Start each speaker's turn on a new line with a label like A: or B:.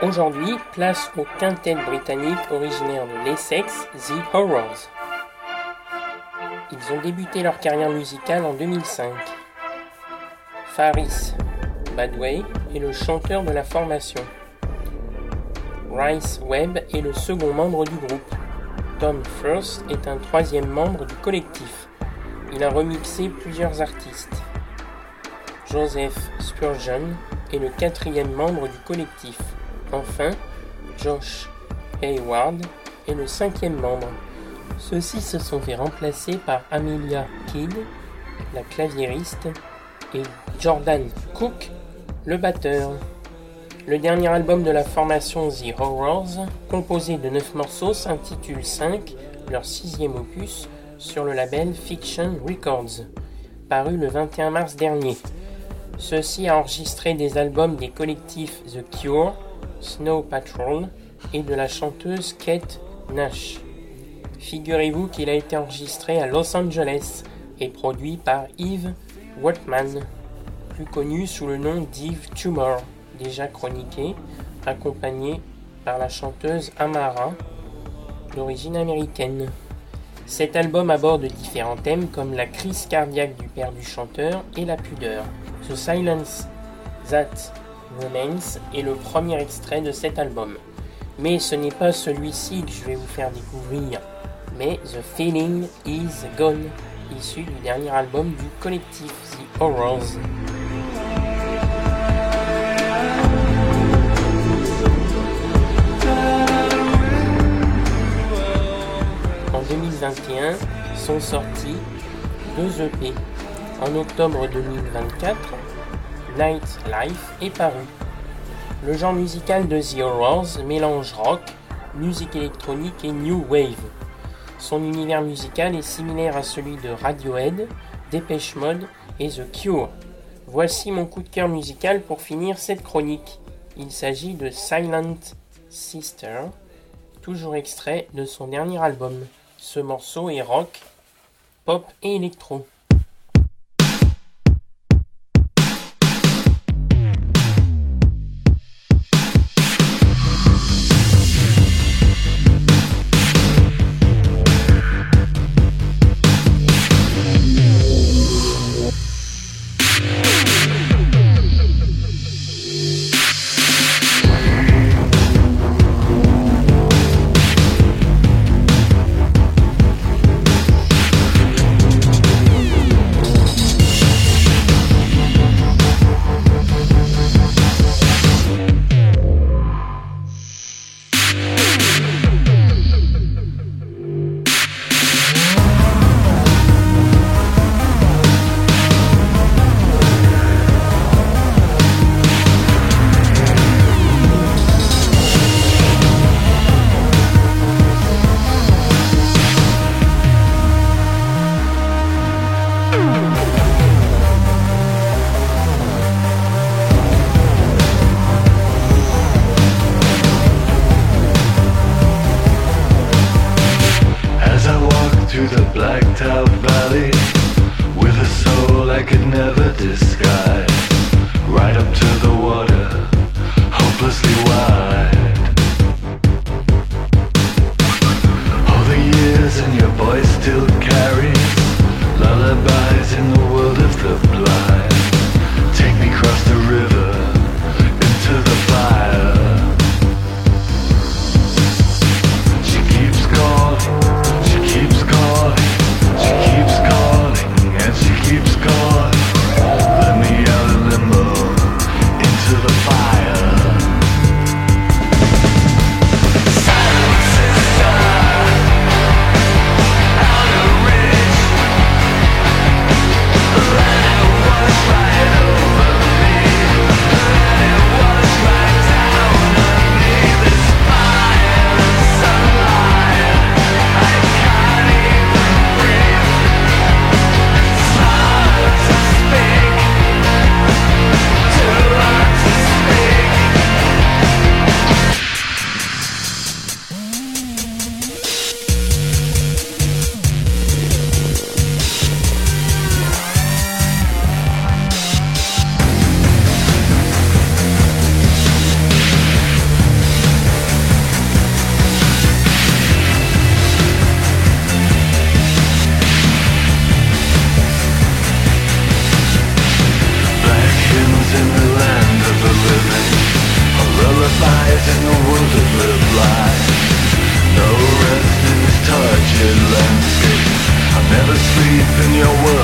A: Aujourd'hui, place au quintet britannique originaire de l'Essex, The Horrors. Ils ont débuté leur carrière musicale en 2005. Faris Badway est le chanteur de la formation. Rhys Webb est le second membre du groupe. Tom Firth est un troisième membre du collectif. Il a remixé plusieurs artistes. Joseph Spurgeon est le quatrième membre du collectif. Enfin, Josh Hayward est le cinquième membre. Ceux-ci se sont fait remplacer par Amelia Kidd, la claviériste, et Jordan Cook, le batteur. Le dernier album de la formation The Horrors, composé de 9 morceaux, s'intitule 5, leur 6e opus, sur le label Fiction Records, paru le 21 mars dernier. Ceci a enregistré des albums des collectifs The Cure, Snow Patrol et de la chanteuse Kate Nash. Figurez-vous qu'il a été enregistré à Los Angeles et produit par Yves Wortmann, plus connu sous le nom d'Yves Tumor, déjà chroniqué, accompagné par la chanteuse Amara, d'origine américaine. Cet album aborde différents thèmes comme la crise cardiaque du père du chanteur et la pudeur. The Silence That Remains est le premier extrait de cet album. Mais ce n'est pas celui-ci que je vais vous faire découvrir, mais The Feeling Is Gone, issu du dernier album du collectif The Horrors. En 2021 sont sortis 2 EP. En octobre 2024, Night Life est paru. Le genre musical de The Horrors mélange rock, musique électronique et new wave. Son univers musical est similaire à celui de Radiohead, Depeche Mode et The Cure. Voici mon coup de cœur musical pour finir cette chronique. Il s'agit de Silent Sister, toujours extrait de son dernier album. Ce morceau est rock, pop et électro.
B: sleep in your world.